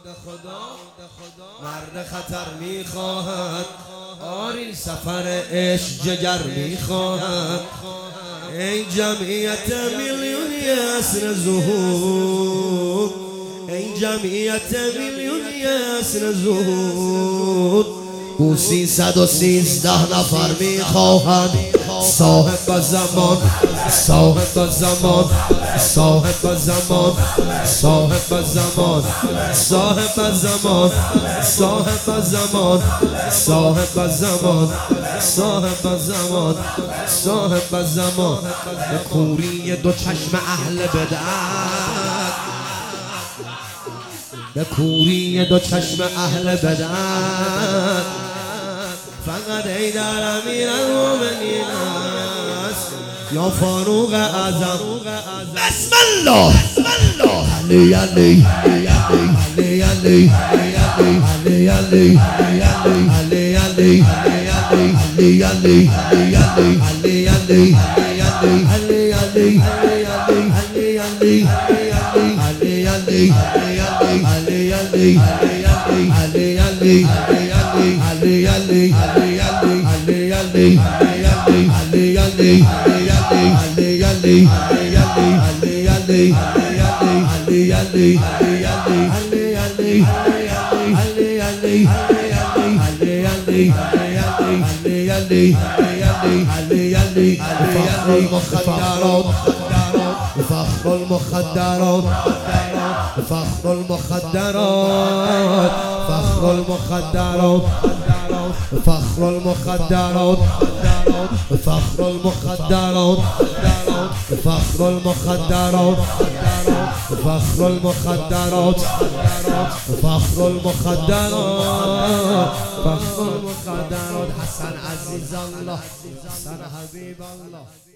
مرد خطر میخواهد، آری سفر عشق جگر میخواهد. ای جمعیت میلیونی عصر زهود، ای جمعیت میلیونی عصر زهود، او 313 نفر میخواهند. صاحب زمان، صاحب زمان، صاحب زمان، صاحب زمان، صاحب زمان، صاحب زمان، صاحب زمان، صاحب زمان، صاحب زمان. کوری دو چشم اهل بدعت، به کوری دو چشم اهل بدعت، فقط ای در امیر المؤمنین است یا فاروق اعظم. بسم الله علی علی علی علی علی علی علی علی علی علی علی علی علی علی فخر المخدرات، فخر المخدرات، فخر المخدرات، فخر المخدرات، فخر المخدرات، فخر المخدرات، فخر المخدرات، فخر المخدرات، فخر المخدرات. حسن عزیز الله، حسن حبیب الله.